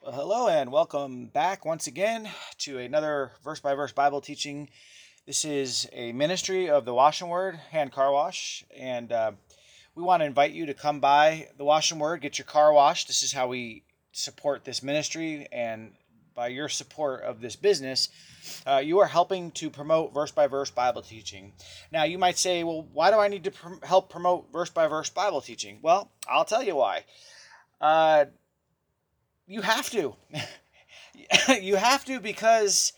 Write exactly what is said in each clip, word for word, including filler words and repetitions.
Well, hello and welcome back once again to another verse by verse Bible teaching. This is a ministry of the Wash and Word Hand Car Wash, and uh, we want to invite you to come by the Wash and Word, get your car washed. This is how we support this ministry, and by your support of this business, uh, you are helping to promote verse by verse Bible teaching. Now, you might say, well, why do I need to pr- help promote verse by verse Bible teaching? Well, I'll tell you why. Uh, you have to. You have to because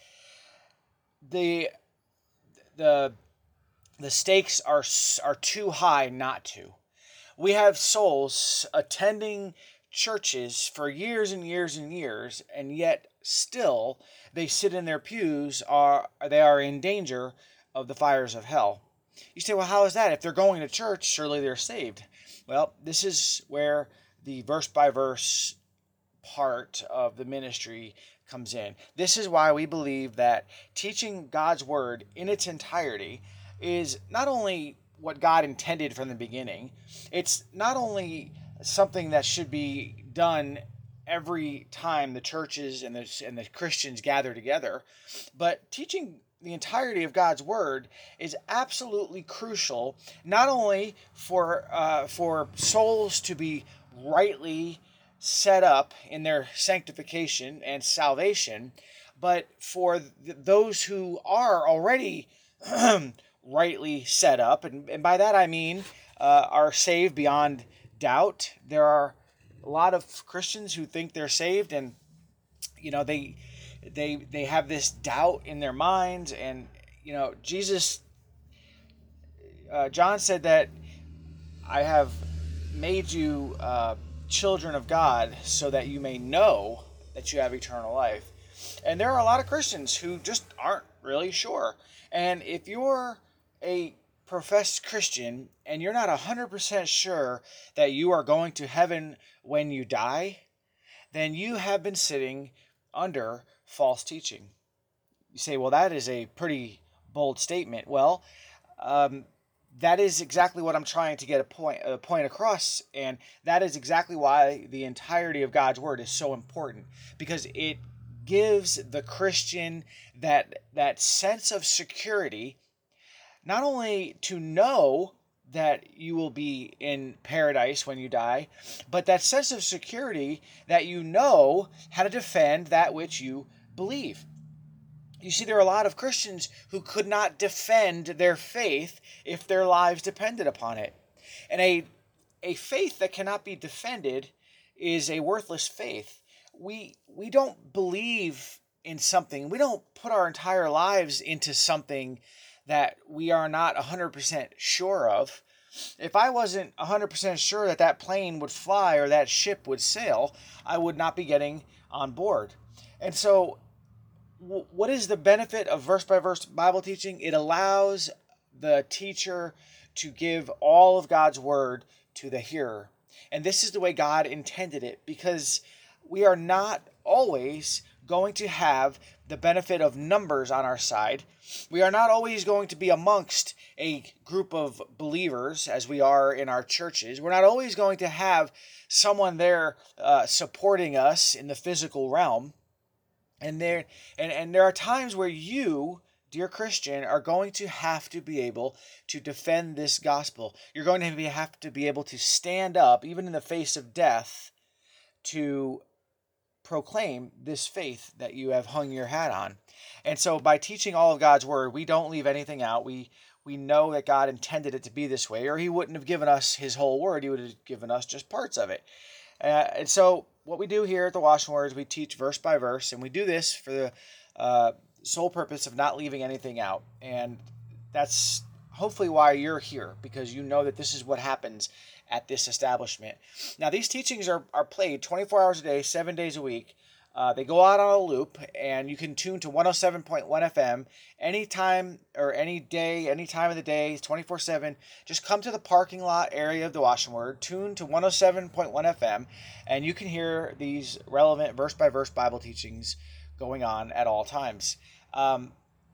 the the the stakes are are too high not to. We have souls attending churches for years and years and years, and yet still they sit in their pews are they are in danger of the fires of hell. You say, well, how is that? If they're going to church, surely they're saved. Well, this is where the verse by verse part of the ministry comes in. This is why we believe that teaching God's word in its entirety is not only what God intended from the beginning, it's not only something that should be done every time the churches and the, and the Christians gather together, but teaching the entirety of God's word is absolutely crucial, not only for uh, for souls to be rightly set up in their sanctification and salvation, but for th- those who are already rightly set up, and, and by that I mean uh, are saved beyond doubt. There are a lot of Christians who think they're saved, and you know they they they have this doubt in their minds, and you know Jesus, uh, John said that I have made you uh, children of God so that you may know that you have eternal life. And there are a lot of Christians who just aren't really sure. And if you're a professed Christian and you're not one hundred percent sure that you are going to heaven when you die, then you have been sitting under false teaching. You say, well, that is a pretty bold statement. Well, um, that is exactly what I'm trying to get a point a point across, and that is exactly why the entirety of God's word is so important, because it gives the Christian that that sense of security, not only to know that you will be in paradise when you die, but that sense of security that you know how to defend that which you believe. You see, there are a lot of Christians who could not defend their faith if their lives depended upon it. And a, a faith that cannot be defended is a worthless faith. We, we don't believe in something, we don't put our entire lives into something that we are not one hundred percent sure of. If I wasn't one hundred percent sure that that plane would fly or that ship would sail, I would not be getting on board. And so what is the benefit of verse by verse Bible teaching? It allows the teacher to give all of God's word to the hearer. And this is the way God intended it, because we are not always going to have the benefit of numbers on our side. We are not always going to be amongst a group of believers as we are in our churches. We're not always going to have someone there uh, supporting us in the physical realm. And there and, and there are times where you, dear Christian, are going to have to be able to defend this gospel. You're going to be, have to be able to stand up, even in the face of death, to proclaim this faith that you have hung your hat on. And so by teaching all of God's word, we don't leave anything out. We we know that God intended it to be this way, or he wouldn't have given us his whole word. He would have given us just parts of it. Uh, and so what we do here at the Wash and Word is we teach verse by verse, and we do this for the uh, sole purpose of not leaving anything out. And that's hopefully why you're here, because you know that this is what happens at this establishment. Now, these teachings are, are played twenty-four hours a day, seven days a week. Uh, they go out on a loop, and you can tune to one oh seven point one F M anytime or any day, any time of the day, twenty-four seven. Just come to the parking lot area of the Wash and Word, tune to one oh seven point one F M, and you can hear these relevant verse by verse Bible teachings going on at all times. Um,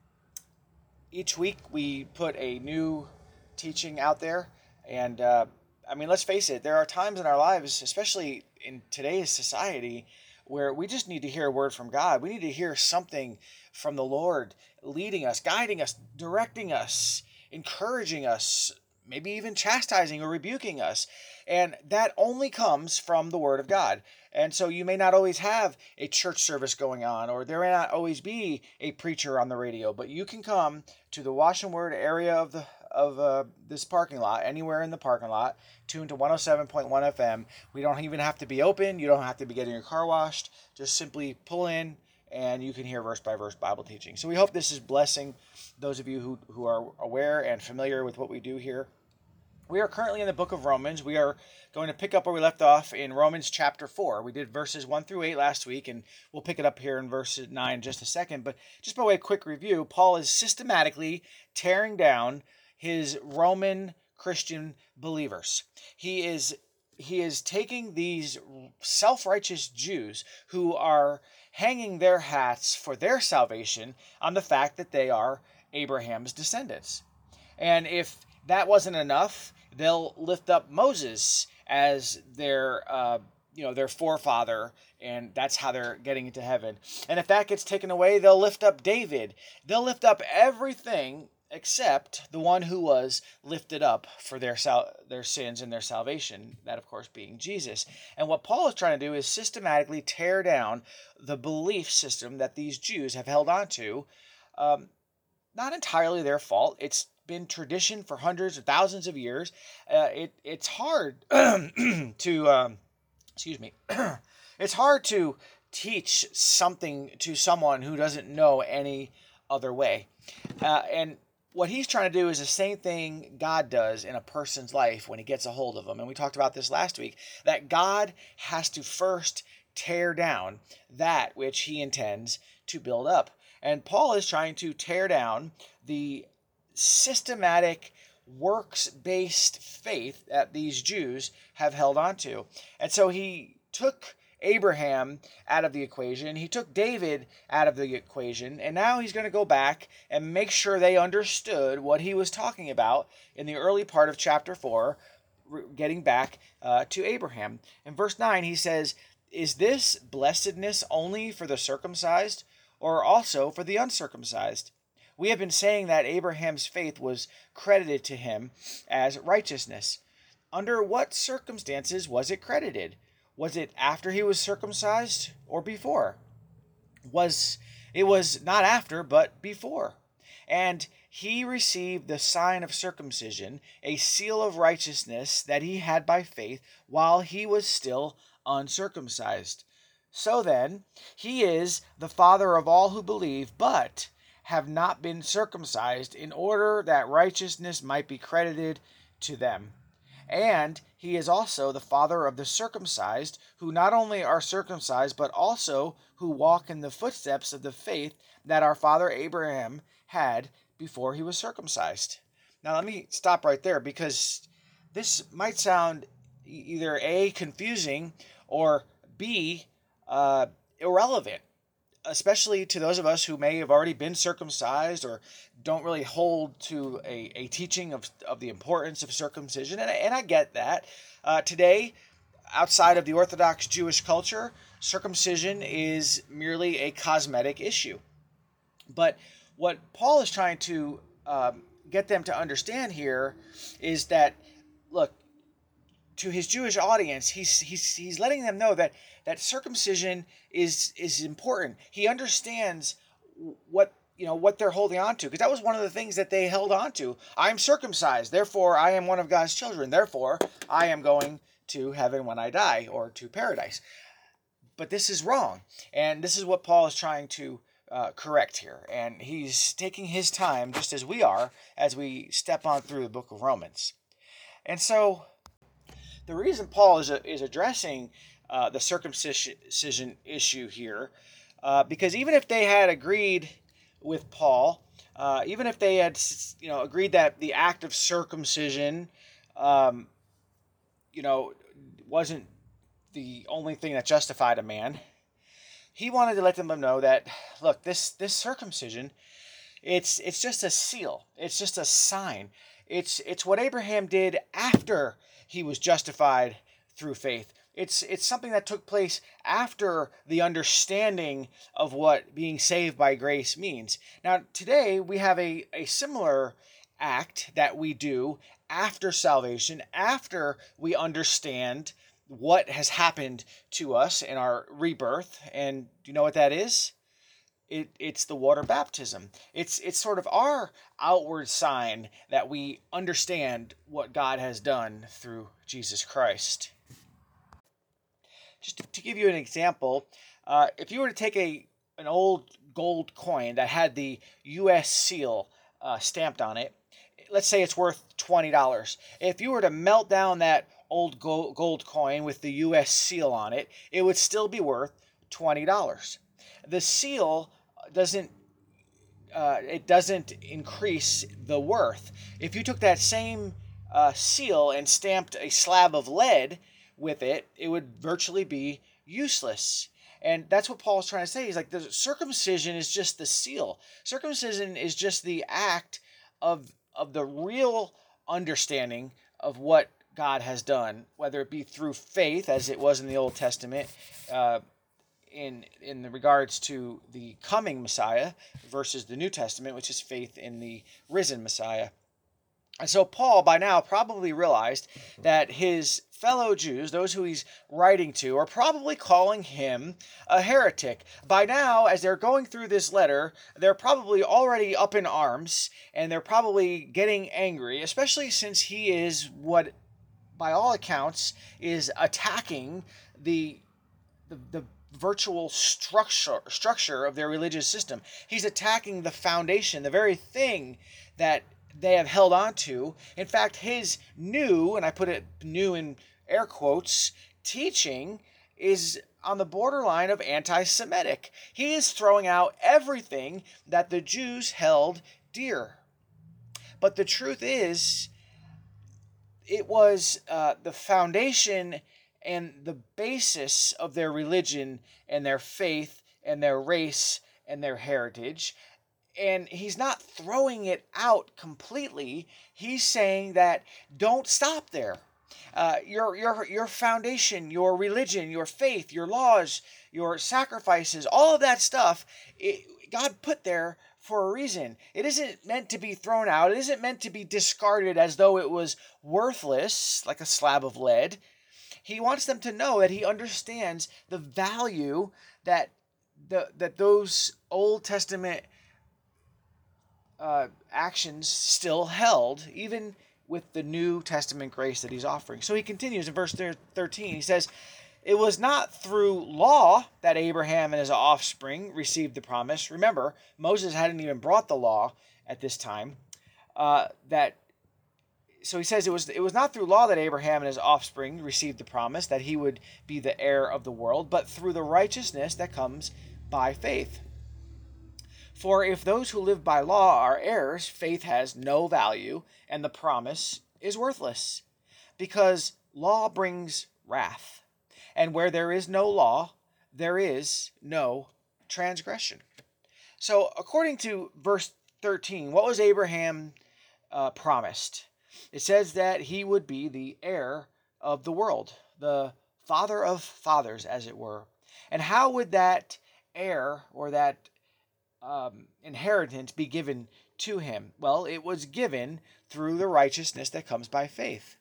each week we put a new teaching out there, and uh, I mean, let's face it, there are times in our lives, especially in today's society, where we just need to hear a word from God. We need to hear something from the Lord leading us, guiding us, directing us, encouraging us, maybe even chastising or rebuking us. And that only comes from the Word of God. And so you may not always have a church service going on, or there may not always be a preacher on the radio, but you can come to the Wash and Word area of the of uh, this parking lot, anywhere in the parking lot, tune to one oh seven point one F M. We don't even have to be open. You don't have to be getting your car washed. Just simply pull in and you can hear verse by verse Bible teaching. So we hope this is blessing those of you who, who are aware and familiar with what we do here. We are currently in the book of Romans. We are going to pick up where we left off in Romans chapter four. We did verses one through eight last week, and we'll pick it up here in verse nine in just a second. But just by way of quick review, Paul is systematically tearing down his Roman Christian believers. He is he is taking these self-righteous Jews who are hanging their hats for their salvation on the fact that they are Abraham's descendants. And if that wasn't enough, they'll lift up Moses as their uh, you know, their forefather, and that's how they're getting into heaven. And if that gets taken away, they'll lift up David. They'll lift up everything except the one who was lifted up for their sal- their sins and their salvation, that of course being Jesus. And what Paul is trying to do is systematically tear down the belief system that these Jews have held on to. Um, not entirely their fault. It's been tradition for hundreds or thousands of years. Uh, it it's hard to um, excuse me. It's hard to teach something to someone who doesn't know any other way. Uh, and what he's trying to do is the same thing God does in a person's life when he gets a hold of them. And we talked about this last week, that God has to first tear down that which he intends to build up. And Paul is trying to tear down the systematic works-based faith that these Jews have held on to. And so he took Abraham out of the equation. He took David out of the equation. And now he's going to go back and make sure they understood what he was talking about in the early part of chapter four, getting back uh, to Abraham. In verse nine, he says, "Is this blessedness only for the circumcised, or also for the uncircumcised? We have been saying that Abraham's faith was credited to him as righteousness. Under what circumstances was it credited? Was it after he was circumcised or before? Was it was not after, but before. And he received the sign of circumcision, a seal of righteousness that he had by faith while he was still uncircumcised. So then, he is the father of all who believe, but have not been circumcised, in order that righteousness might be credited to them. And he is also the father of the circumcised, who not only are circumcised, but also who walk in the footsteps of the faith that our father Abraham had before he was circumcised." Now let me stop right there, because this might sound either A, confusing, or B, uh, irrelevant, especially to those of us who may have already been circumcised or don't really hold to a, a teaching of, of the importance of circumcision. And, and I get that. Uh, today, outside of the Orthodox Jewish culture, circumcision is merely a cosmetic issue. But what Paul is trying to um, get them to understand here is that, look, to his Jewish audience, he's he's he's letting them know that that circumcision is is important. He understands what you know what they're holding on to, because that was one of the things that they held on to. I'm circumcised, therefore I am one of God's children. Therefore I am going to heaven when I die, or to paradise. But this is wrong, and this is what Paul is trying to uh, correct here. And he's taking his time, just as we are, as we step on through the book of Romans. And so, the reason Paul is is addressing uh, the circumcision issue here, uh, because even if they had agreed with Paul, uh, even if they had you know agreed that the act of circumcision, um, you know, wasn't the only thing that justified a man, he wanted to let them know that, look, this this circumcision, it's it's just a seal, it's just a sign, it's it's what Abraham did after he was justified through faith. It's it's something that took place after the understanding of what being saved by grace means. Now, today we have a, a similar act that we do after salvation, after we understand what has happened to us in our rebirth. And do you know what that is? It, it's the water baptism. It's it's sort of our outward sign that we understand what God has done through Jesus Christ. Just to, to give you an example, uh, if you were to take a an old gold coin that had the U S seal uh, stamped on it, let's say it's worth twenty dollars. If you were to melt down that old gold, gold coin with the U S seal on it, it would still be worth twenty dollars. The seal doesn't uh, it doesn't increase the worth. If you took that same uh, seal and stamped a slab of lead with it, it would virtually be useless. And that's what Paul's trying to say. He's like, the circumcision is just the seal. Circumcision is just the act of of the real understanding of what God has done, whether it be through faith, as it was in the Old Testament, uh, in in the regards to the coming Messiah versus the New Testament, which is faith in the risen Messiah. And so Paul by now probably realized that his fellow Jews, those who he's writing to, are probably calling him a heretic. By now, as they're going through this letter, they're probably already up in arms, and they're probably getting angry, especially since he is what, by all accounts, is attacking the the, the virtual structure structure of their religious system. He's attacking the foundation, the very thing that they have held on to. In fact, his new, and I put it new in air quotes, teaching is on the borderline of anti-Semitic. He is throwing out everything that the Jews held dear. But the truth is, it was uh, the foundation and the basis of their religion and their faith and their race and their heritage. And he's not throwing it out completely. He's saying that don't stop there. Uh, your your your foundation, your religion, your faith, your laws, your sacrifices, all of that stuff, it, God put there for a reason. It isn't meant to be thrown out. It isn't meant to be discarded as though it was worthless, like a slab of lead. He wants them to know that he understands the value that the that those Old Testament uh, actions still held, even with the New Testament grace that he's offering. So he continues in verse thirteen. He says, "It was not through law that Abraham and his offspring received the promise." Remember, Moses hadn't even brought the law at this time. Uh, that so he says it was it was not through law that Abraham and his offspring received the promise that he would be the heir of the world, but through the righteousness that comes by faith. For if those who live by law are heirs, faith has no value, and the promise is worthless, because law brings wrath. And where there is no law, there is no transgression. So according to verse thirteen, what was Abraham uh, promised? It says that he would be the heir of the world, the father of fathers, as it were. And how would that heir or that um, inheritance be given to him? Well, it was given through the righteousness that comes by faith.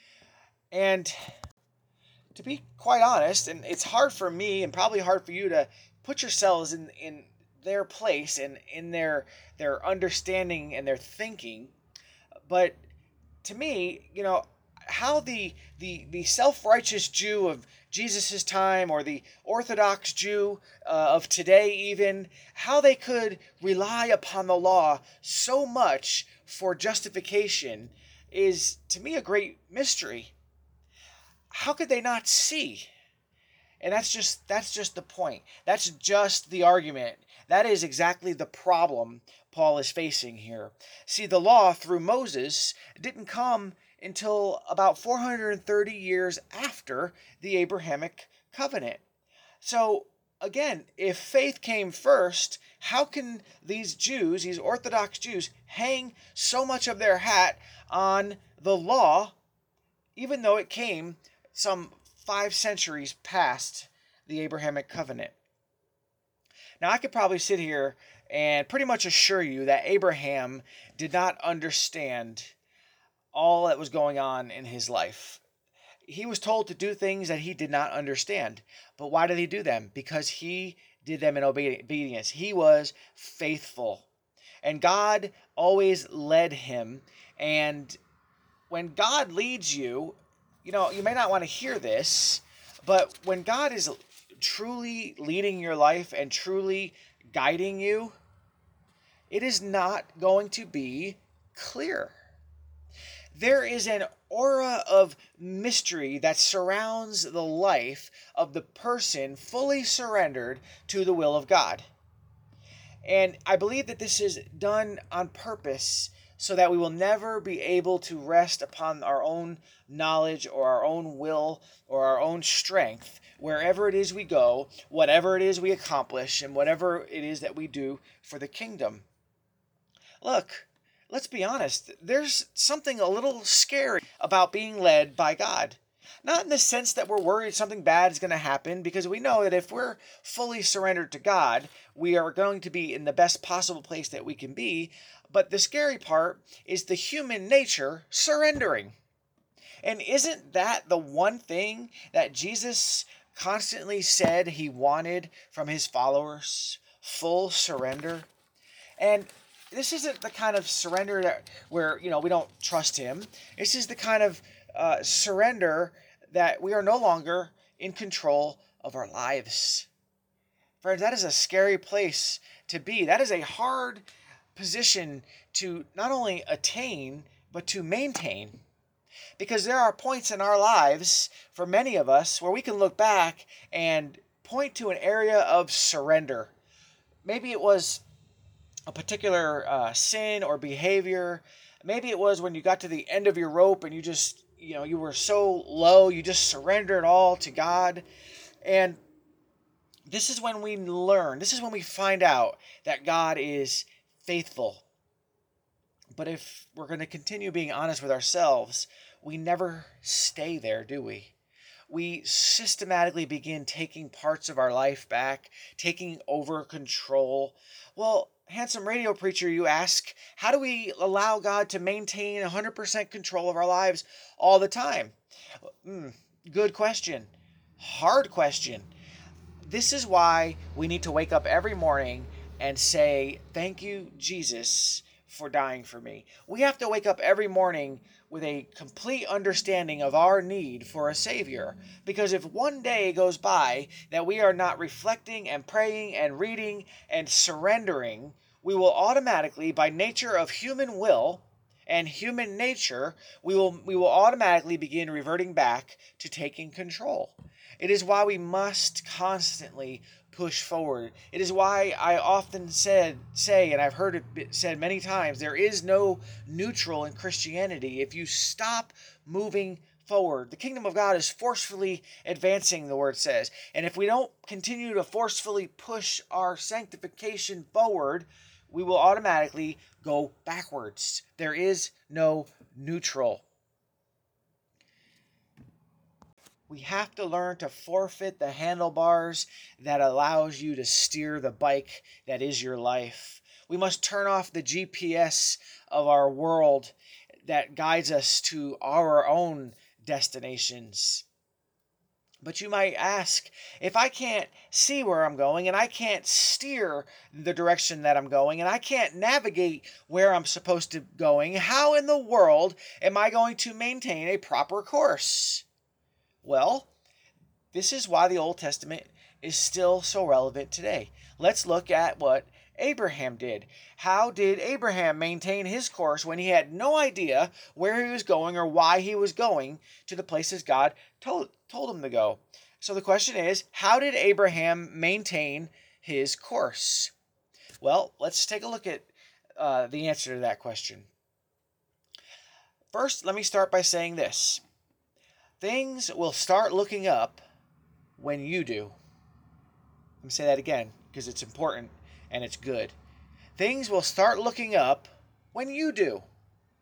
And to be quite honest, and it's hard for me and probably hard for you to put yourselves in, in their place and in their their understanding and their thinking, but to me, you know, how the the the self-righteous Jew of Jesus' time or the Orthodox Jew uh, of today even, how they could rely upon the law so much for justification is, to me, a great mystery. How could they not see? And that's just that's just the point. That's just the argument. That is exactly the problem Paul is facing here. See, the law through Moses didn't come until about four hundred thirty years after the Abrahamic covenant. So again, if faith came first, how can these Jews, these Orthodox Jews, hang so much of their hat on the law, even though it came some five centuries past the Abrahamic covenant. Now, I could probably sit here and pretty much assure you that Abraham did not understand all that was going on in his life. He was told to do things that he did not understand. But why did he do them? Because he did them in obedience. He was faithful. And God always led him. And when God leads you, you know, you may not want to hear this, but when God is truly leading your life and truly guiding you, it is not going to be clear. There is an aura of mystery that surrounds the life of the person fully surrendered to the will of God. And I believe that this is done on purpose so that we will never be able to rest upon our own knowledge or our own will or our own strength wherever it is we go, whatever it is we accomplish, and whatever it is that we do for the kingdom. Look, let's be honest, there's something a little scary about being led by God. Not in the sense that we're worried something bad is going to happen, because we know that if we're fully surrendered to God, we are going to be in the best possible place that we can be. But the scary part is the human nature surrendering. And isn't that the one thing that Jesus constantly said he wanted from his followers? Full surrender. And this isn't the kind of surrender that where, you know, we don't trust him. This is the kind of uh, surrender that we are no longer in control of our lives. Friends, that is a scary place to be. That is a hard position to not only attain, but to maintain. Because there are points in our lives, for many of us, where we can look back and point to an area of surrender. Maybe it was a particular uh, sin or behavior. Maybe it was when you got to the end of your rope and you just, you know, you were so low, you just surrendered all to God. And this is when we learn, this is when we find out that God is faithful. But if we're going to continue being honest with ourselves, we never stay there, do we? We systematically begin taking parts of our life back, taking over control. Well, handsome radio preacher, you ask, how do we allow God to maintain one hundred percent control of our lives all the time? Mm, good question. Hard question. This is why we need to wake up every morning and say, thank you, Jesus, for dying for me. We have to wake up every morning with a complete understanding of our need for a Savior. Because if one day goes by that we are not reflecting and praying and reading and surrendering, we will automatically, by nature of human will and human nature, we will we will automatically begin reverting back to taking control. It is why we must constantly push forward. It is why I often said say, and I've heard it said many times, there is no neutral in Christianity. If you stop moving forward, the kingdom of God is forcefully advancing, the word says. And if we don't continue to forcefully push our sanctification forward, we will automatically go backwards. There is no neutral. We have to learn to forfeit the handlebars that allows you to steer the bike that is your life. We must turn off the G P S of our world that guides us to our own destinations. But you might ask, if I can't see where I'm going and I can't steer the direction that I'm going and I can't navigate where I'm supposed to going, how in the world am I going to maintain a proper course? Well, this is why the Old Testament is still so relevant today. Let's look at what Abraham did. How did Abraham maintain his course when he had no idea where he was going or why he was going to the places God told, told him to go? So the question is, how did Abraham maintain his course? Well, let's take a look at uh, the answer to that question. First, let me start by saying this. Things will start looking up when you do. Let me say that again because it's important and it's good. Things will start looking up when you do.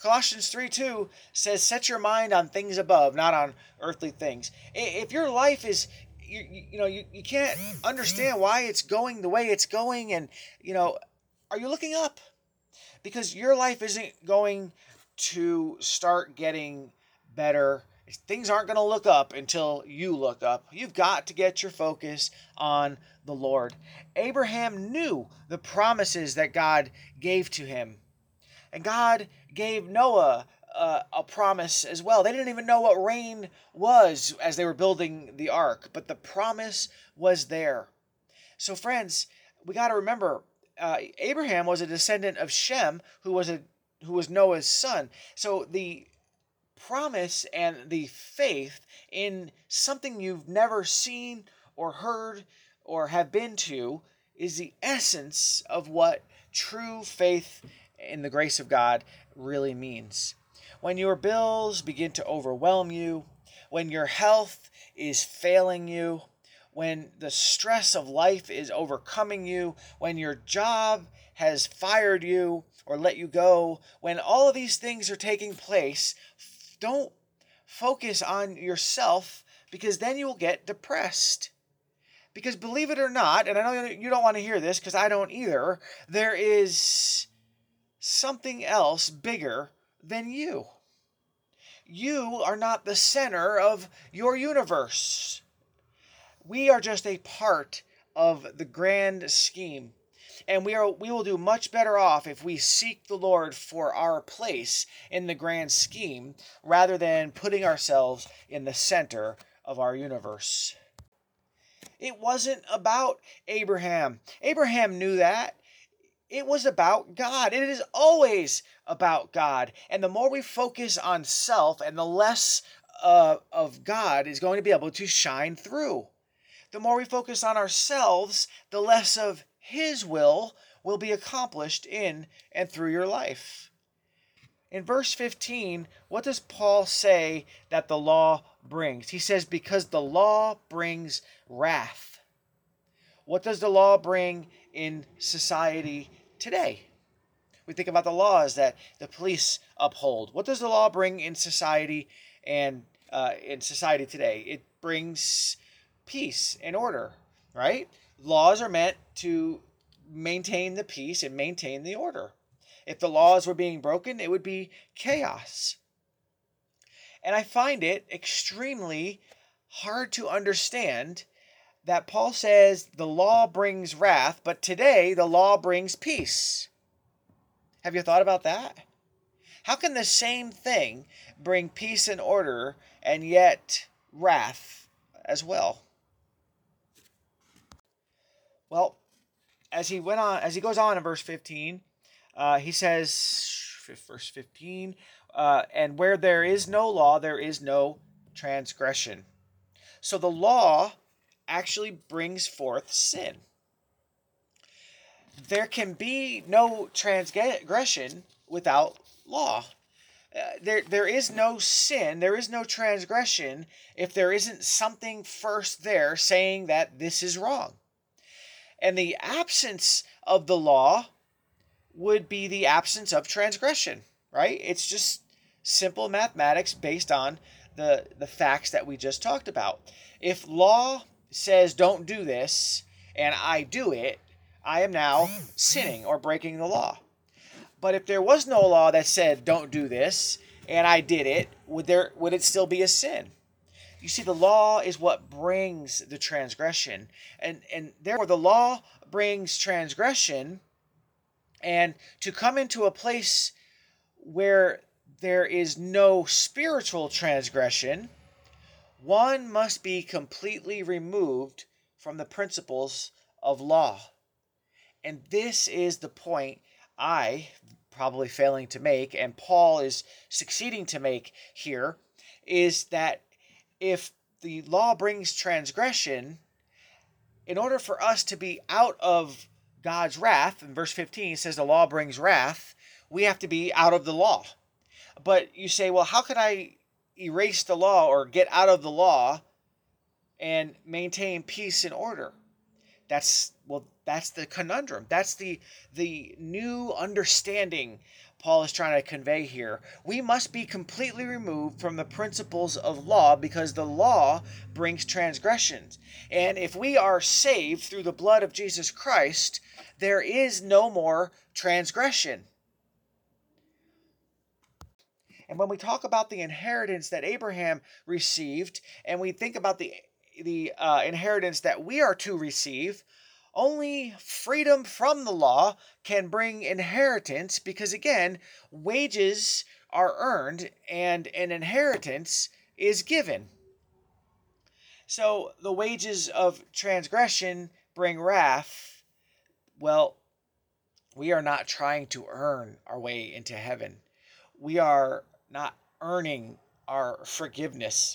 Colossians three two says, set your mind on things above, not on earthly things. If your life is, you, you know, you, you can't understand why it's going the way it's going, and, you know, are you looking up? Because your life isn't going to start getting better. Things aren't going to look up until you look up. You've got to get your focus on the Lord. Abraham knew the promises that God gave to him. And God gave Noah uh, a promise as well. They didn't even know what rain was as they were building the ark, but the promise was there. So friends, we got to remember, uh, Abraham was a descendant of Shem, who was a who was Noah's son. So the promise and the faith in something you've never seen or heard or have been to is the essence of what true faith in the grace of God really means. When your bills begin to overwhelm you, when your health is failing you, when the stress of life is overcoming you, when your job has fired you or let you go, when all of these things are taking place, don't focus on yourself, because then you will get depressed. Because believe it or not, and I know you don't want to hear this because I don't either, there is something else bigger than you. You are not the center of your universe. We are just a part of the grand scheme. And we are we will do much better off if we seek the Lord for our place in the grand scheme rather than putting ourselves in the center of our universe. It wasn't about Abraham. Abraham knew that. It was about God. It is always about God. And the more we focus on self, and the less uh, of God is going to be able to shine through. The more we focus on ourselves, the less of His will will be accomplished in and through your life. In verse fifteen, what does Paul say that the law brings? He says, because the law brings wrath. What does the law bring in society today? We think about the laws that the police uphold. What does the law bring in society and uh, in society today? It brings peace and order, right? Laws are meant to maintain the peace and maintain the order. If the laws were being broken, it would be chaos. And I find it extremely hard to understand that Paul says the law brings wrath, but today the law brings peace. Have you thought about that? How can the same thing bring peace and order and yet wrath as well? Well, as he went on, as he goes on in verse fifteen, uh, he says, verse fifteen, uh, and where there is no law, there is no transgression. So the law actually brings forth sin. There can be no transgression without law. Uh, there, there is no sin, there is no transgression if there isn't something first there saying that this is wrong. And the absence of the law would be the absence of transgression, right? It's just simple mathematics based on the, the facts that we just talked about. If law says don't do this and I do it, I am now sinning or breaking the law. But if there was no law that said don't do this and I did it, would there would it still be a sin? You see, the law is what brings the transgression. And, and therefore, the law brings transgression. And to come into a place where there is no spiritual transgression, one must be completely removed from the principles of law. And this is the point I probably failing to make, and Paul is succeeding to make here, is that if the law brings transgression, in order for us to be out of God's wrath, in verse fifteen it says the law brings wrath, we have to be out of the law. But you say, well, how could I erase the law or get out of the law and maintain peace and order? That's, well, that's the conundrum. That's the, the new understanding Paul is trying to convey here. We must be completely removed from the principles of law because the law brings transgressions. And if we are saved through the blood of Jesus Christ, there is no more transgression. And when we talk about the inheritance that Abraham received, and we think about the, the uh, inheritance that we are to receive, only freedom from the law can bring inheritance because, again, wages are earned and an inheritance is given. So the wages of transgression bring wrath. Well, we are not trying to earn our way into heaven. We are not earning our forgiveness.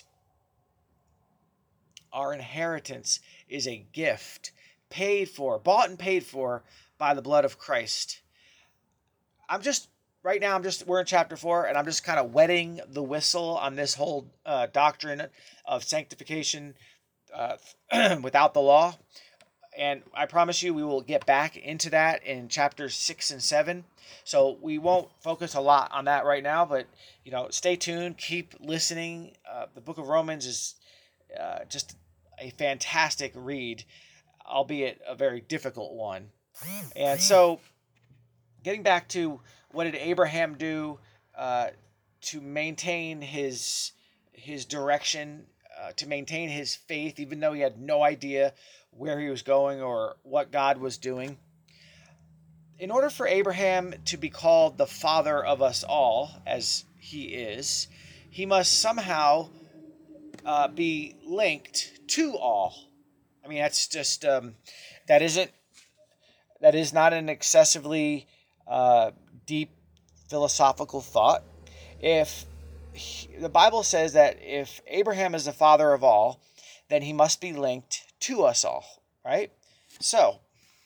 Our inheritance is a gift paid for, bought and paid for by the blood of Christ. I'm just, right now, I'm just, we're in chapter four, and I'm just kind of wetting the whistle on this whole uh, doctrine of sanctification uh, without the law. And I promise you, we will get back into that in chapters six and seven. So we won't focus a lot on that right now, but, you know, stay tuned, keep listening. Uh, the book of Romans is uh, just a fantastic read, albeit a very difficult one. And so, getting back to what did Abraham do uh, to maintain his his direction, uh, to maintain his faith, even though he had no idea where he was going or what God was doing. In order for Abraham to be called the father of us all, as he is, he must somehow uh, be linked to all. I mean, that's just um, that isn't that is not an excessively uh, deep philosophical thought. If he, the Bible says that if Abraham is the father of all, then he must be linked to us all, right? So,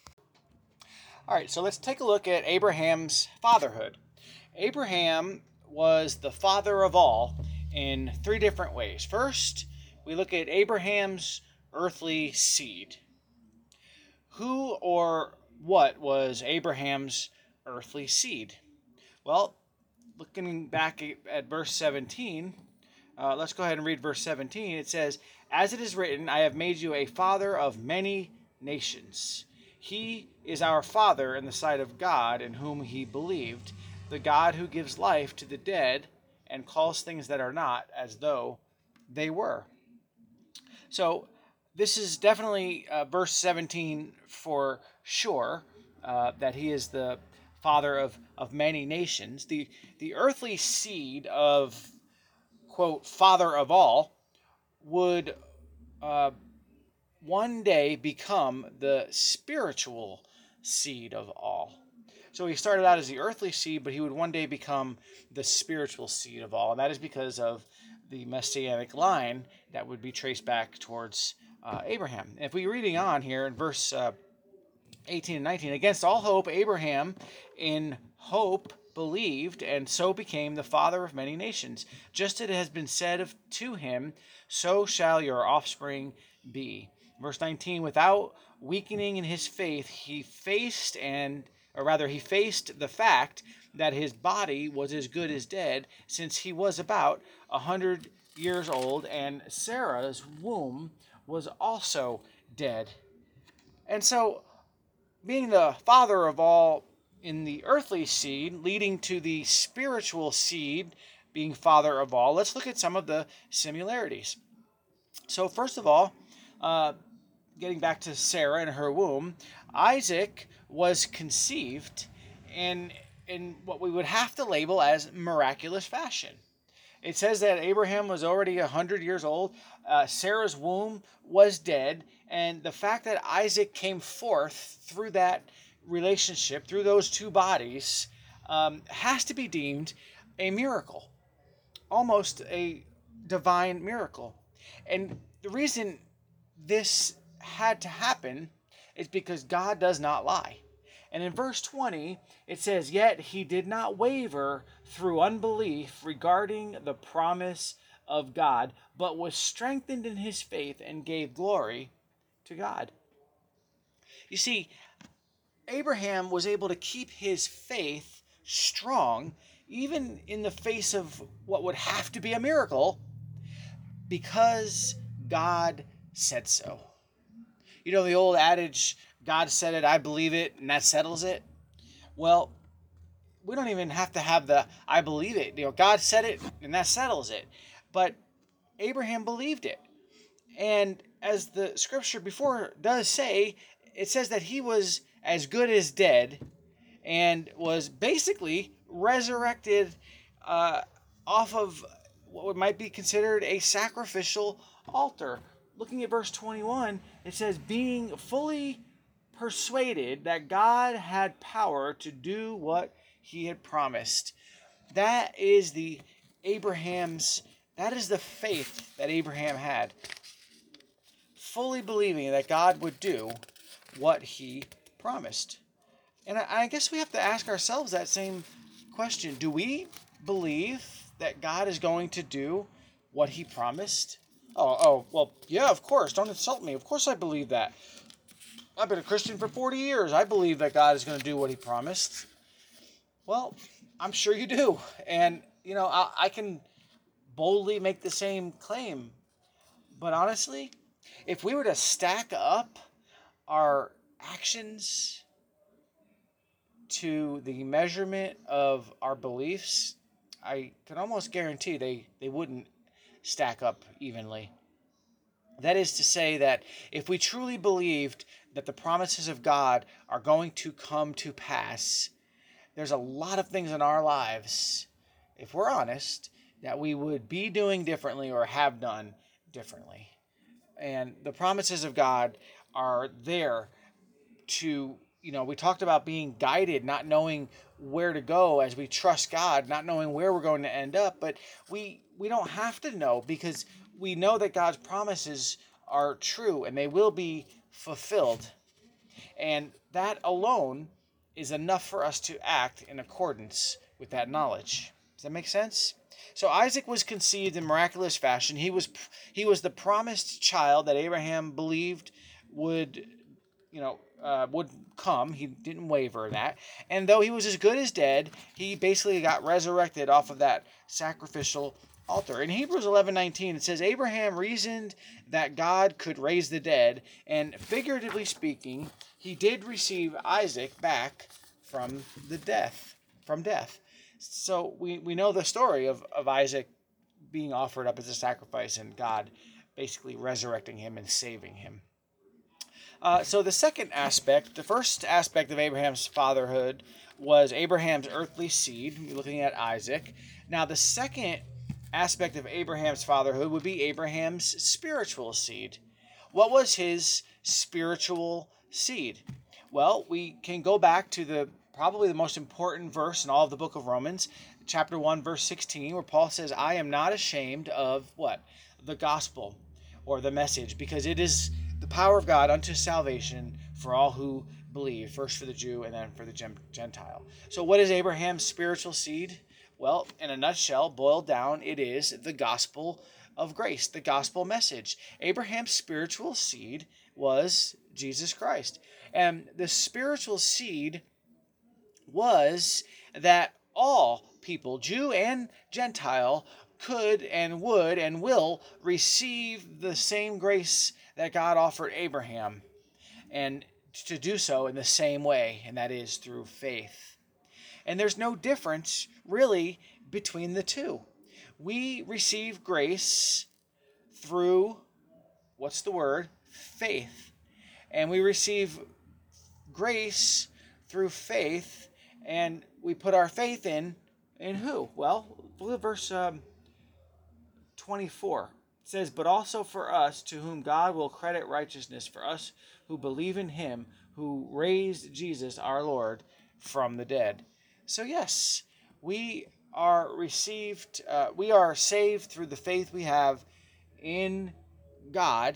all right, so let's take a look at Abraham's fatherhood. Abraham was the father of all in three different ways. First, we look at Abraham's earthly seed. Who or what was Abraham's earthly seed? Well, looking back at verse seventeen, uh, let's go ahead and read verse seventeen. It says, "As it is written, I have made you a father of many nations." He is our father in the sight of God, in whom he believed, the God who gives life to the dead and calls things that are not as though they were. So this is definitely uh, verse seventeen for sure, uh, that he is the father of, of many nations. The, the earthly seed of, quote, father of all would uh, one day become the spiritual seed of all. So he started out as the earthly seed, but he would one day become the spiritual seed of all. And that is because of the messianic line that would be traced back towards uh, Abraham. And if we're reading on here in verse uh, eighteen and nineteen, "Against all hope, Abraham in hope believed, and so became the father of many nations. Just as it has been said of to him, so shall your offspring be." Verse nineteen, "Without weakening in his faith, he faced and, or rather, he faced the fact that his body was as good as dead, since he was about a hundred years old, and Sarah's womb was also dead." And so, being the father of all in the earthly seed, leading to the spiritual seed being father of all, let's look at some of the similarities. So first of all, uh, getting back to Sarah and her womb, Isaac was conceived in, in what we would have to label as miraculous fashion. It says that Abraham was already one hundred years old, uh, Sarah's womb was dead, and the fact that Isaac came forth through that relationship, through those two bodies, um, has to be deemed a miracle, almost a divine miracle. And the reason this had to happen is because God does not lie. And in verse twenty, it says, "Yet he did not waver through unbelief regarding the promise of God, but was strengthened in his faith and gave glory to God." You see, Abraham was able to keep his faith strong, even in the face of what would have to be a miracle, because God said so. You know the old adage, God said it, I believe it, and that settles it? Well, we don't even have to have the I believe it. You know, God said it, and that settles it. But Abraham believed it. And as the scripture before does say, it says that he was as good as dead and was basically resurrected uh, off of what might be considered a sacrificial altar. Looking at verse twenty-one, it says, being fully persuaded that God had power to do what he had promised. That is the Abraham's, that is the faith that Abraham had. Fully believing that God would do what he promised. And I guess we have to ask ourselves that same question. Do we believe that God is going to do what he promised? Oh, oh, well, yeah, of course. Don't insult me. Of course I believe that. I've been a Christian for forty years. I believe that God is going to do what he promised. Well, I'm sure you do. And, you know, I, I can boldly make the same claim. But honestly, if we were to stack up our actions to the measurement of our beliefs, I can almost guarantee they, they wouldn't stack up evenly. That is to say that if we truly believed that the promises of God are going to come to pass, there's a lot of things in our lives, if we're honest, that we would be doing differently or have done differently. And the promises of God are there to, you know, we talked about being guided, not knowing where to go as we trust God, not knowing where we're going to end up. But we, we don't have to know, because we know that God's promises are true and they will be fulfilled. And that alone is enough for us to act in accordance with that knowledge. Does that make sense? So Isaac was conceived in miraculous fashion. He was he was the promised child that Abraham believed would, you know, uh, would come. He didn't waver that. And though he was as good as dead, he basically got resurrected off of that sacrificial altar. In Hebrews eleven nineteen, it says, Abraham reasoned that God could raise the dead, and figuratively speaking, he did receive Isaac back from the death, from death. So we, we know the story of, of Isaac being offered up as a sacrifice and God basically resurrecting him and saving him. Uh, so the second aspect, the first aspect of Abraham's fatherhood was Abraham's earthly seed. We're looking at Isaac. Now the second aspect of Abraham's fatherhood would be Abraham's spiritual seed. What was his spiritual seed? Well, we can go back to the probably the most important verse in all of the book of Romans, chapter one, verse sixteen, where Paul says, I am not ashamed of what? The gospel, or the message, because it is the power of God unto salvation for all who believe, first for the Jew and then for the Gentile. So what is Abraham's spiritual seed? Well, in a nutshell, boiled down, it is the gospel of grace, the gospel message. Abraham's spiritual seed was Jesus Christ. And the spiritual seed was that all people, Jew and Gentile, could and would and will receive the same grace that God offered Abraham, and to do so in the same way, and that is through faith. And there's no difference really between the two. We receive grace through, what's the word? Faith. And we receive grace through faith, and we put our faith in, in who? Well, look at verse um, twenty-four. It says, but also for us, to whom God will credit righteousness, for us who believe in him who raised Jesus our Lord from the dead. So yes, we are received, uh, we are saved through the faith we have in God,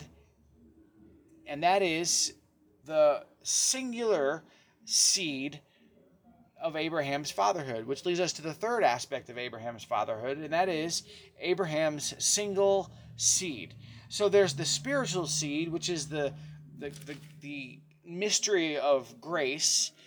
and that is the singular seed of Abraham's fatherhood, which leads us to the third aspect of Abraham's fatherhood, and that is Abraham's single seed. So there's the spiritual seed, which is the the the, the mystery of grace,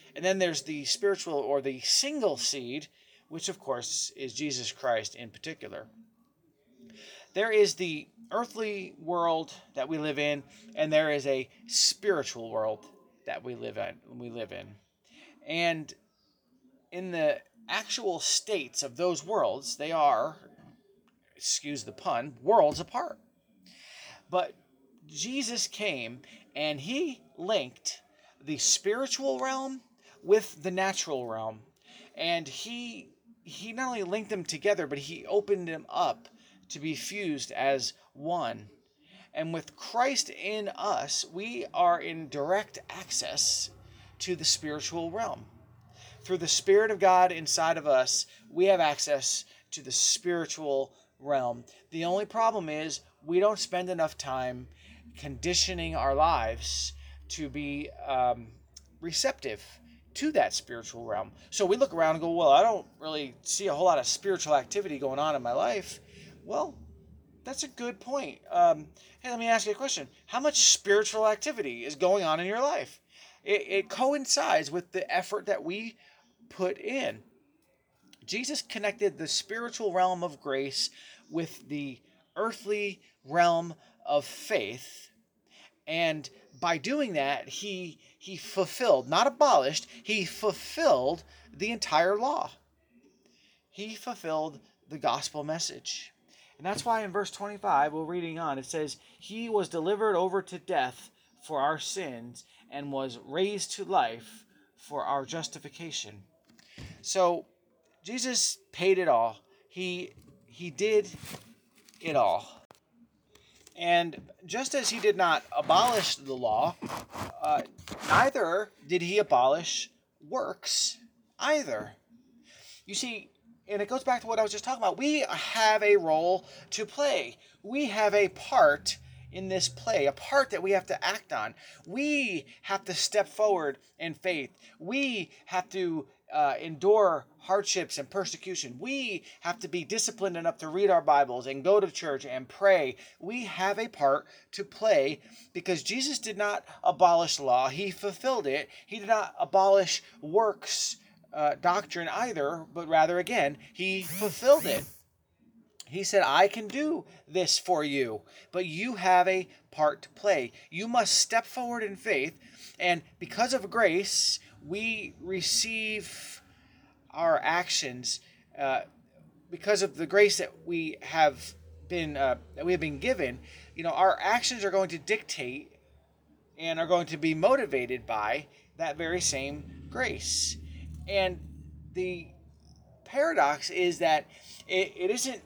And then there's the spiritual or the single seed, which of course is Jesus Christ in particular. There is the earthly world that we live in, and there is a spiritual world that we live in. We live in. And in the actual states of those worlds, they are, excuse the pun, worlds apart. But Jesus came and he linked the spiritual realm with the natural realm. And he he not only linked them together, but he opened them up to be fused as one. And with Christ in us, we are in direct access to the spiritual realm. Through the Spirit of God inside of us, we have access to the spiritual realm. The only problem is we don't spend enough time conditioning our lives to be um, receptive to that spiritual realm. So we look around and go, well, I don't really see a whole lot of spiritual activity going on in my life. Well, that's a good point. Um, hey, let me ask you a question. How much spiritual activity is going on in your life? It, it coincides with the effort that we put in. Jesus connected the spiritual realm of grace with the earthly realm of faith. And by doing that, he he fulfilled, not abolished, he fulfilled the entire law. He fulfilled the gospel message. And that's why in verse twenty-five, we're reading on, it says, he was delivered over to death for our sins and was raised to life for our justification. So Jesus paid it all. He he did it all. And just as he did not abolish the law, uh, neither did he abolish works either. You see, and it goes back to what I was just talking about. We have a role to play. We have a part in this play, a part that we have to act on. We have to step forward in faith. We have to uh, endure hardships and persecution. We have to be disciplined enough to read our Bibles and go to church and pray. We have a part to play because Jesus did not abolish law. He fulfilled it. He did not abolish works uh, doctrine either, but rather, again, he fulfilled it. He said, I can do this for you, but you have a part to play. You must step forward in faith, and because of grace, we receive our actions. Uh, because of the grace that we have been uh, that we have been given, you know, our actions are going to dictate and are going to be motivated by that very same grace. And the paradox is that it, it isn't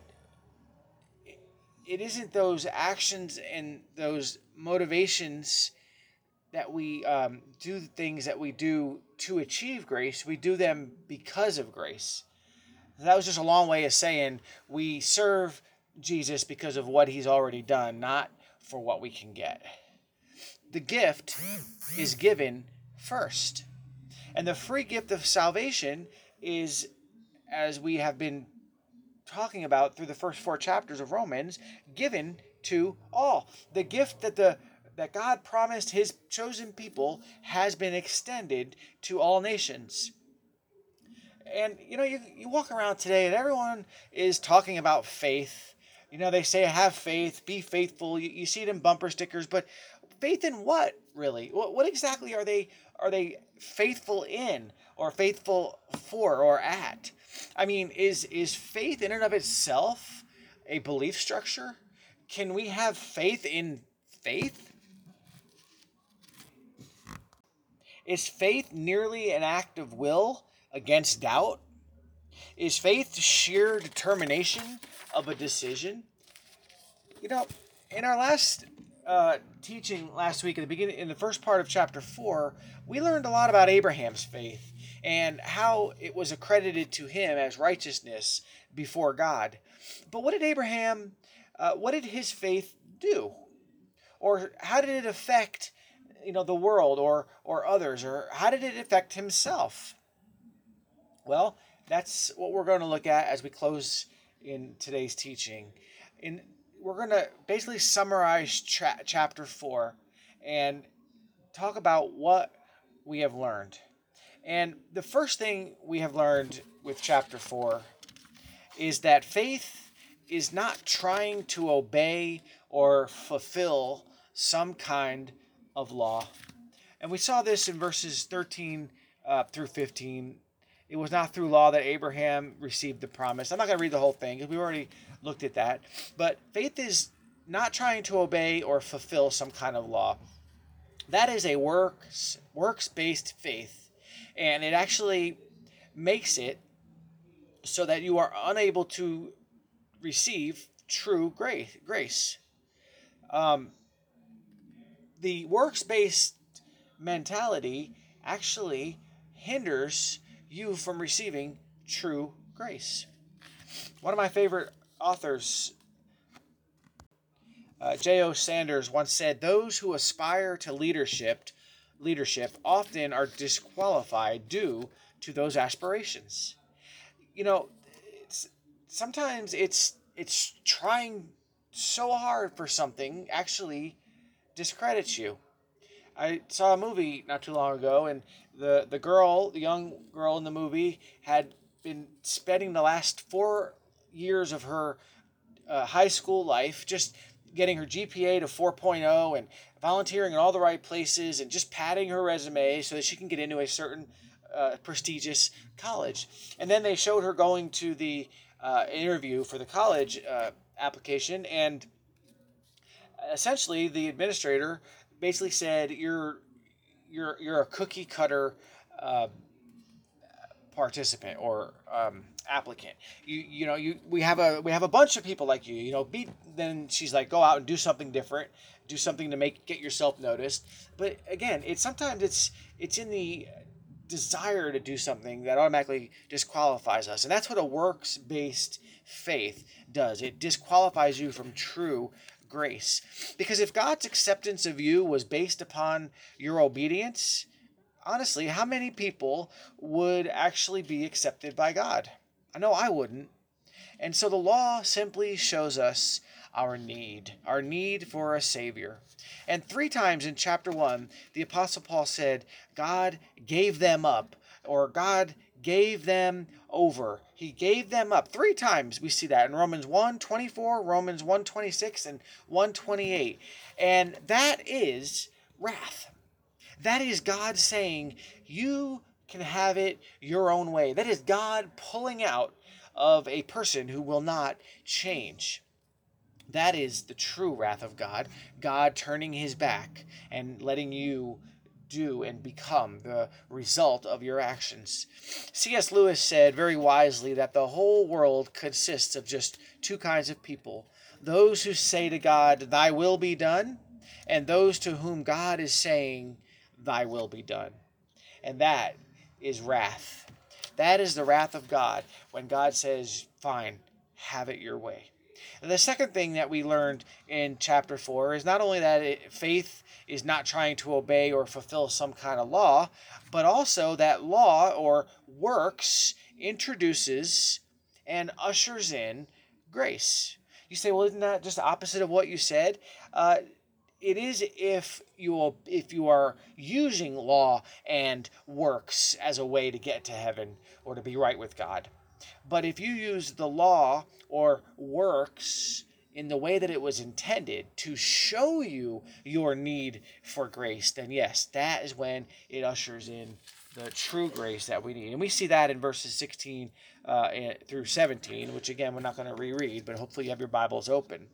it isn't those actions and those motivations that we um, do the things that we do to achieve grace. We do them because of grace. That was just a long way of saying we serve Jesus because of what he's already done, not for what we can get. The gift is given first. And the free gift of salvation is, as we have been talking about through the first four chapters of Romans, given to all. The gift that the that God promised his chosen people has been extended to all nations. And you know, you, you walk around today and everyone is talking about faith. You know, they say have faith, be faithful. You, you see it in bumper stickers, but faith in what, really? What, what exactly are they are they faithful in or faithful for or at? I mean, is is faith in and of itself a belief structure? Can we have faith in faith? Is faith merely an act of will against doubt? Is faith sheer determination of a decision? You know, in our last uh, teaching last week, at the beginning, in the first part of chapter four, we learned a lot about Abraham's faith and how it was accredited to him as righteousness before God. But what did Abraham, uh, what did his faith do? Or how did it affect, you know, the world or or others? Or how did it affect himself? Well, that's what we're going to look at as we close in today's teaching. In we're going to basically summarize tra- chapter four and talk about what we have learned. And the first thing we have learned with chapter four is that faith is not trying to obey or fulfill some kind of law. And we saw this in verses thirteen uh, through fifteen. It was not through law that Abraham received the promise. I'm not going to read the whole thing because we already looked at that. But faith is not trying to obey or fulfill some kind of law. That is a works works-based faith. And it actually makes it so that you are unable to receive true grace. grace. Um, the works-based mentality actually hinders you from receiving true grace. One of my favorite authors, uh, J O Sanders, once said, "Those who aspire to leadership, leadership often are disqualified due to those aspirations." You know, it's, sometimes it's it's trying so hard for something actually discredits you. I saw a movie not too long ago, and the, the girl, the young girl in the movie, had been spending the last four years of her uh, high school life just getting her G P A to four point oh and volunteering in all the right places and just padding her resume so that she can get into a certain uh, prestigious college. And then they showed her going to the uh, interview for the college uh, application, and essentially the administrator basically said, "You're you're you're a cookie cutter uh, participant or um, applicant. You you know you we have a we have a bunch of people like you. You know, be." Then she's like, "Go out and do something different, do something to make get yourself noticed." But again, it's sometimes it's it's in the desire to do something that automatically disqualifies us, and that's what a works based faith does. It disqualifies you from true grace. Because if God's acceptance of you was based upon your obedience, honestly, how many people would actually be accepted by God? I know I wouldn't. And so the law simply shows us our need, our need for a Savior. And three times in chapter one, the Apostle Paul said, God gave them up, or God gave them over. He gave them up. Three times we see that in Romans one twenty-four, Romans one twenty-six, and one twenty-eight. And that is wrath. That is God saying, you can have it your own way. That is God pulling out of a person who will not change. That is the true wrath of God. God turning his back and letting you do and become the result of your actions. C S Lewis said very wisely that the whole world consists of just two kinds of people: those who say to God, "Thy will be done," and those to whom God is saying, "Thy will be done." And that is wrath. That is the wrath of God when God says, "Fine, have it your way." And the second thing that we learned in chapter four is not only that it, faith is not trying to obey or fulfill some kind of law, but also that law or works introduces and ushers in grace. You say, well, isn't that just the opposite of what you said? Uh, it is if you if you are using law and works as a way to get to heaven or to be right with God. But if you use the law or works in the way that it was intended to show you your need for grace, then yes, that is when it ushers in the true grace that we need. And we see that in verses sixteen uh, through seventeen, which again, we're not going to reread, but hopefully you have your Bibles open.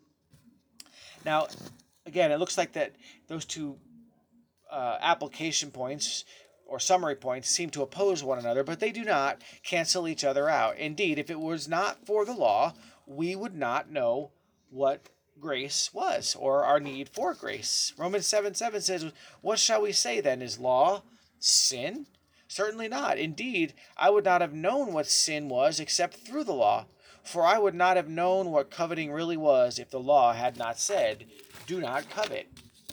Now, again, it looks like that those two uh, application points or summary points seem to oppose one another, but they do not cancel each other out. Indeed, if it was not for the law, we would not know what grace was or our need for grace. Romans seven seven says, "What shall we say then? Is law sin? Certainly not. Indeed, I would not have known what sin was except through the law. For I would not have known what coveting really was if the law had not said, 'Do not covet.'"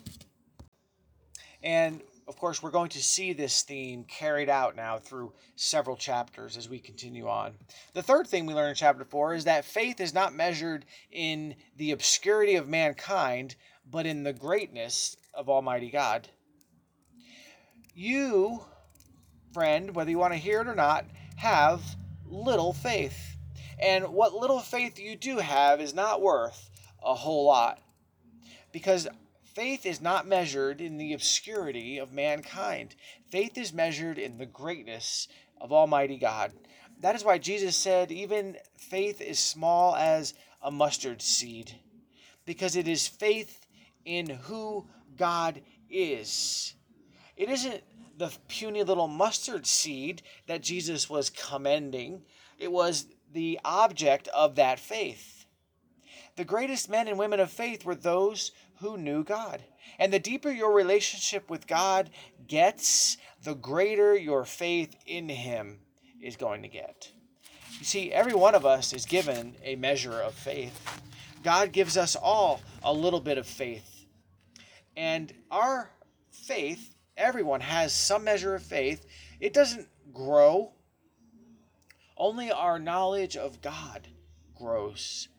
And of course, we're going to see this theme carried out now through several chapters as we continue on. The third thing we learn in chapter four is that faith is not measured in the obscurity of mankind, but in the greatness of Almighty God. You friend, whether you want to hear it or not, have little faith. And what little faith you do have is not worth a whole lot. Because faith is not measured in the obscurity of mankind. Faith is measured in the greatness of Almighty God. That is why Jesus said, even faith is small as a mustard seed. Because it is faith in who God is. It isn't the puny little mustard seed that Jesus was commending. It was the object of that faith. The greatest men and women of faith were those who knew God. And the deeper your relationship with God gets, the greater your faith in Him is going to get. You see, every one of us is given a measure of faith. God gives us all a little bit of faith. And our faith, everyone has some measure of faith. It doesn't grow. Only our knowledge of God grows.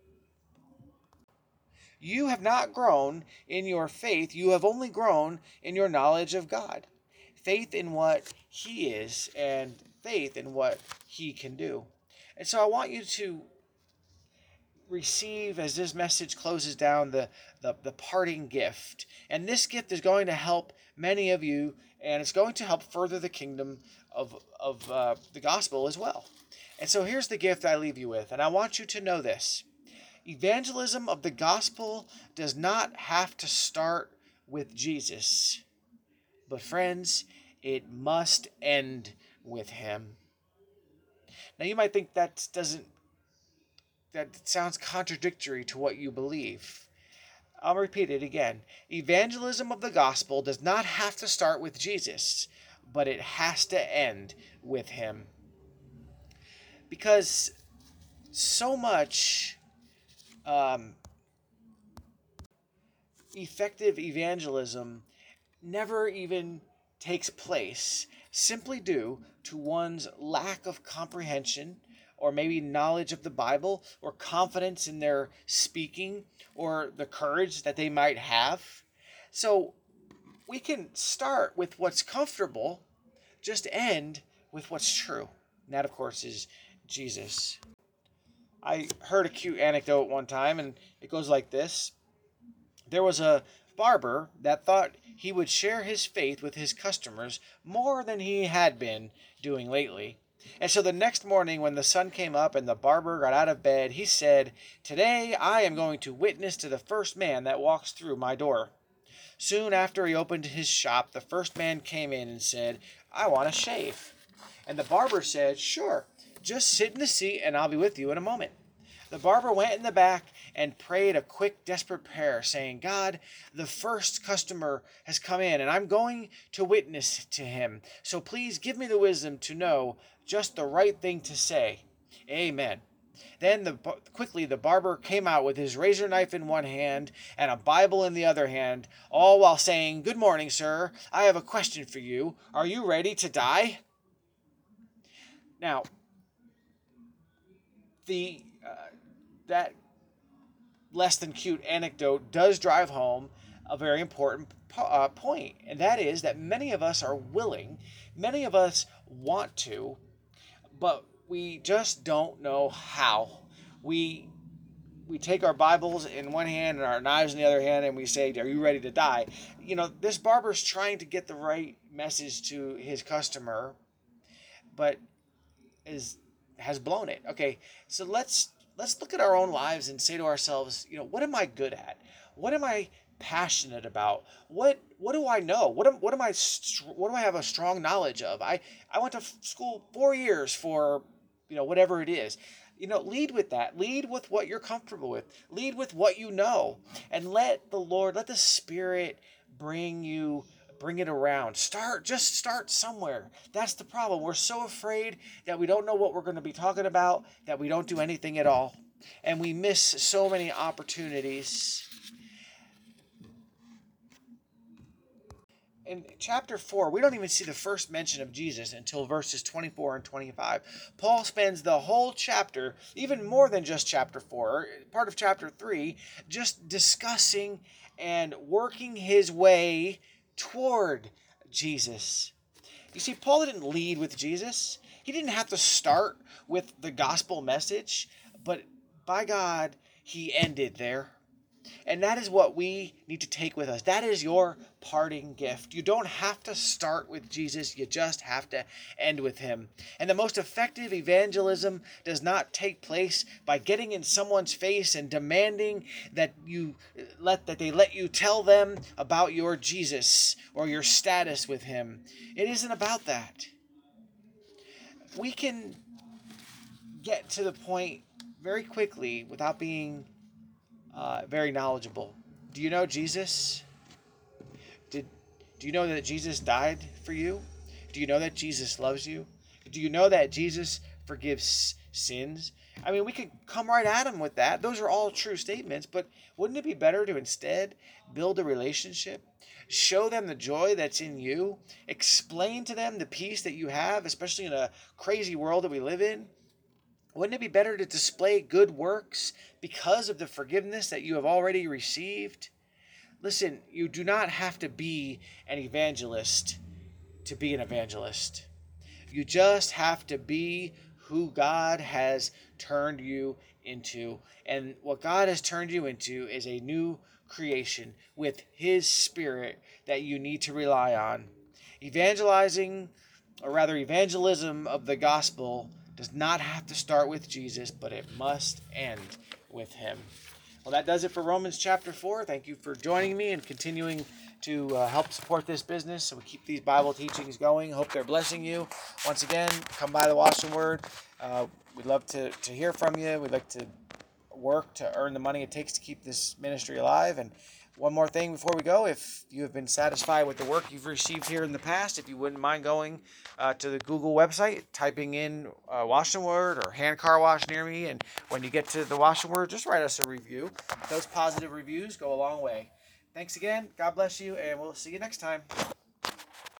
You have not grown in your faith. You have only grown in your knowledge of God. Faith in what He is and faith in what He can do. And so I want you to receive, as this message closes down, the, the, the parting gift. And this gift is going to help many of you, and it's going to help further the kingdom of, of uh, the gospel as well. And so here's the gift I leave you with, and I want you to know this. Evangelism of the gospel does not have to start with Jesus. But friends, it must end with Him. Now you might think that doesn't that sounds contradictory to what you believe. I'll repeat it again. Evangelism of the gospel does not have to start with Jesus, but it has to end with Him. Because so much Um, effective evangelism never even takes place simply due to one's lack of comprehension or maybe knowledge of the Bible or confidence in their speaking or the courage that they might have. So we can start with what's comfortable, just end with what's true. And that, of course, is Jesus. I heard a cute anecdote one time, and it goes like this. There was a barber that thought he would share his faith with his customers more than he had been doing lately. And so the next morning when the sun came up and the barber got out of bed, he said, "Today I am going to witness to the first man that walks through my door." Soon after he opened his shop, the first man came in and said, "I want a shave." And the barber said, "Sure. Just sit in the seat and I'll be with you in a moment." The barber went in the back and prayed a quick, desperate prayer, saying, "God, the first customer has come in and I'm going to witness to him. So please give me the wisdom to know just the right thing to say. Amen." Then the, quickly the barber came out with his razor knife in one hand and a Bible in the other hand, all while saying, "Good morning, sir. I have a question for you. Are you ready to die?" Now, the uh, that less than cute anecdote does drive home a very important po- uh, point, and that is that many of us are willing, many of us want to, but we just don't know how. We we take our Bibles in one hand and our knives in the other hand, and we say, "Are you ready to die?" You know, this barber's trying to get the right message to his customer, but is has blown it. Okay, so let's let's look at our own lives and say to ourselves, you know, what am I good at? What am I passionate about? What what do I know? What am what am I what do I have a strong knowledge of? I I went to school four years for, you know, whatever it is. You know, lead with that. Lead with what you're comfortable with. Lead with what you know, and let the Lord, let the Spirit bring you bring it around. Start, just start somewhere. That's the problem. We're so afraid that we don't know what we're going to be talking about that we don't do anything at all. And we miss so many opportunities. In chapter four, we don't even see the first mention of Jesus until verses twenty-four and twenty-five. Paul spends the whole chapter, even more than just chapter four, part of chapter three, just discussing and working his way toward Jesus. You see, Paul didn't lead with Jesus. He didn't have to start with the gospel message, but by God, he ended there. And that is what we need to take with us. That is your parting gift. You don't have to start with Jesus. You just have to end with him. And the most effective evangelism does not take place by getting in someone's face and demanding that you let that they let you tell them about your Jesus or your status with him. It isn't about that. We can get to the point very quickly without being Uh, very knowledgeable. Do you know Jesus? Did do you know that Jesus died for you? Do you know that Jesus loves you? Do you know that Jesus forgives sins? I mean, we could come right at him with that. Those are all true statements, but wouldn't it be better to instead build a relationship? Show them the joy that's in you. Explain to them the peace that you have, especially in a crazy world that we live in. Wouldn't it be better to display good works because of the forgiveness that you have already received? Listen, you do not have to be an evangelist to be an evangelist. You just have to be who God has turned you into. And what God has turned you into is a new creation with his spirit that you need to rely on. Evangelizing, or rather evangelism of the gospel, does not have to start with Jesus, but it must end with him. Well, that does it for Romans chapter four. Thank you for joining me and continuing to uh, help support this business so we keep these Bible teachings going. Hope they're blessing you. Once again, come by the Wash and Word. Uh, we'd love to, to hear from you. We'd like to work to earn the money it takes to keep this ministry alive. And one more thing before we go, if you have been satisfied with the work you've received here in the past, if you wouldn't mind going uh, to the Google website, typing in uh, Wash and Word or Hand Car Wash near me, and when you get to the Wash and Word, just write us a review. Those positive reviews go a long way. Thanks again. God bless you, and we'll see you next time.